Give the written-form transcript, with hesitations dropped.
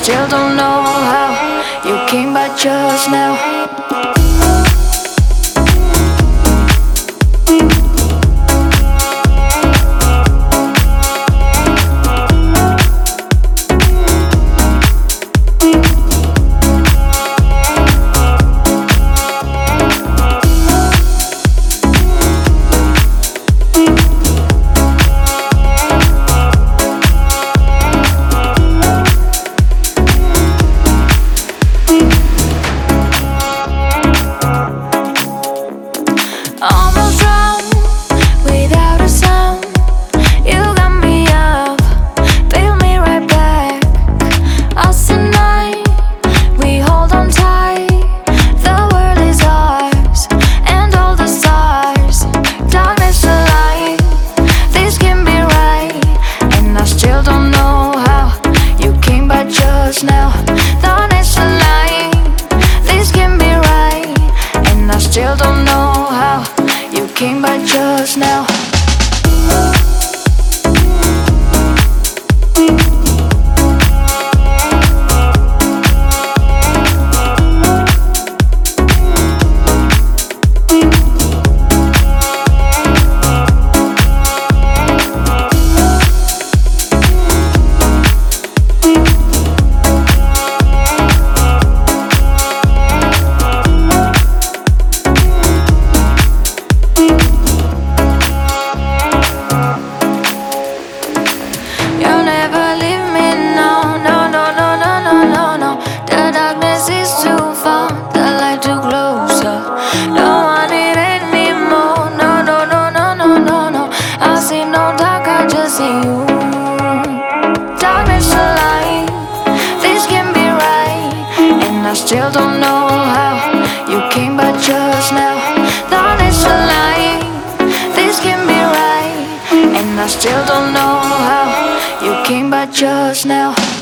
still don't know how you came by just now. Almost drowned without a sound. You got me up, build me right back. Us tonight, we hold on tight. The world is ours, and all the stars. Darkness to light, this can be right. And I still don't know how you came by just now. Darkness to light, this can be right. And I still don't know how you came by just now. I still don't know how you came by just now. Thought it's a lie, this can be right. And I still don't know how you came by just now.